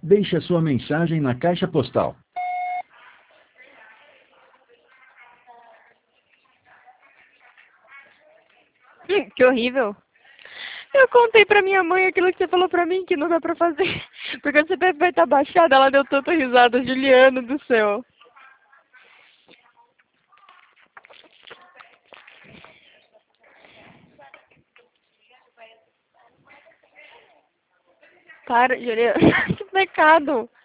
Deixe a sua mensagem na caixa postal. Que horrível. Eu contei pra minha mãe aquilo que você falou pra mim, que não dá pra fazer. Porque você vai estar baixada, ela deu tanta risada, Juliano do céu. Para, Juliano. Que pecado.